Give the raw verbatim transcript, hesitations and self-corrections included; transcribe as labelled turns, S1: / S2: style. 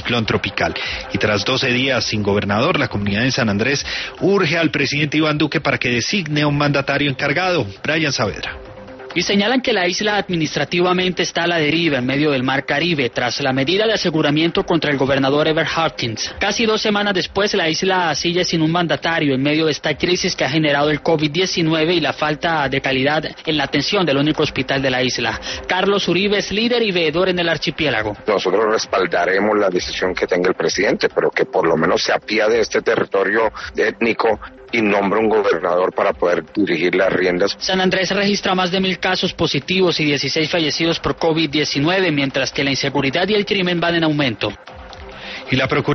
S1: ciclón tropical. Y tras doce días sin gobernador, la comunidad de San Andrés urge al presidente Iván Duque para que designe a un mandatario encargado. Brian Saavedra.
S2: Y señalan que la isla administrativamente está a la deriva en medio del Mar Caribe tras la medida de aseguramiento contra el gobernador Ever Harkins. Casi dos semanas después, la isla sigue sin un mandatario en medio de esta crisis que ha generado el COVID diecinueve y la falta de calidad en la atención del único hospital de la isla. Carlos Uribe es líder y veedor en el archipiélago.
S3: Nosotros respaldaremos la decisión que tenga el presidente, pero que por lo menos se apiade de este territorio étnico y nombra un gobernador para poder dirigir las riendas.
S2: San Andrés registra más de mil casos positivos y dieciséis fallecidos por COVID diecinueve, mientras que la inseguridad y el crimen van en aumento.
S1: Y la Procuraduría